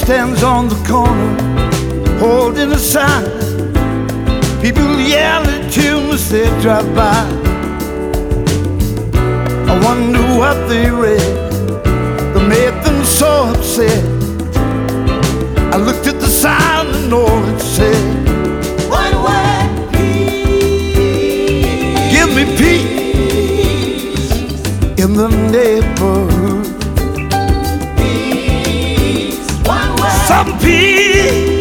stands on the corner holding a sign. People yell at him as they drive by. I wonder what they read that made them so upset. I looked at the sign and all it said, one word, peace. give me peace in the neighborhood. Peace, one word. Some peace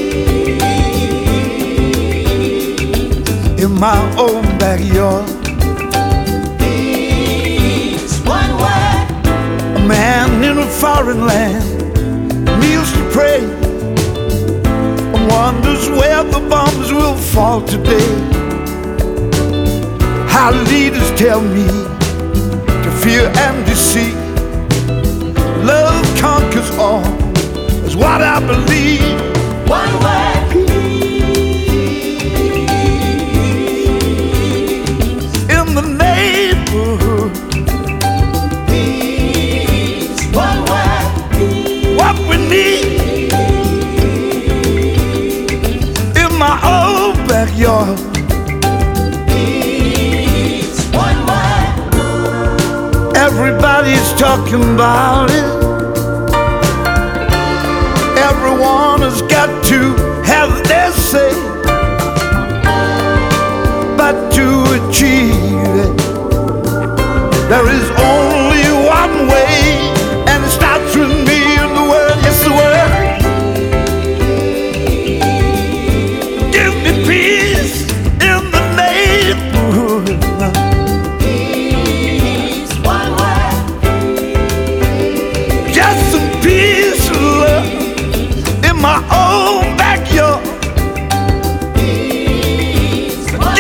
in my own backyard. Peace, one word. A man in a foreign land kneels to pray and wonders where the bombs will fall today. How leaders tell me to fear and deceit. Love conquers all, is what I believe. One word, In the neighborhood, peace, one word, what we need in my own backyard. peace, one word. Everybody's talking about it. Everyone has got to have their say. But to achieve it, there is only one way, and it starts with me and the word, yes, the word. Give me peace in the neighborhood. Peace, one word. Just some peace and love in my own backyard. Peace, one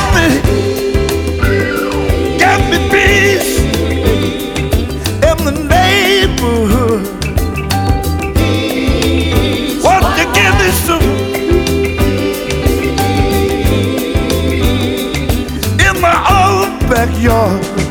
Give me peace in the neighborhood. peace, Won't you give me some in my own backyard?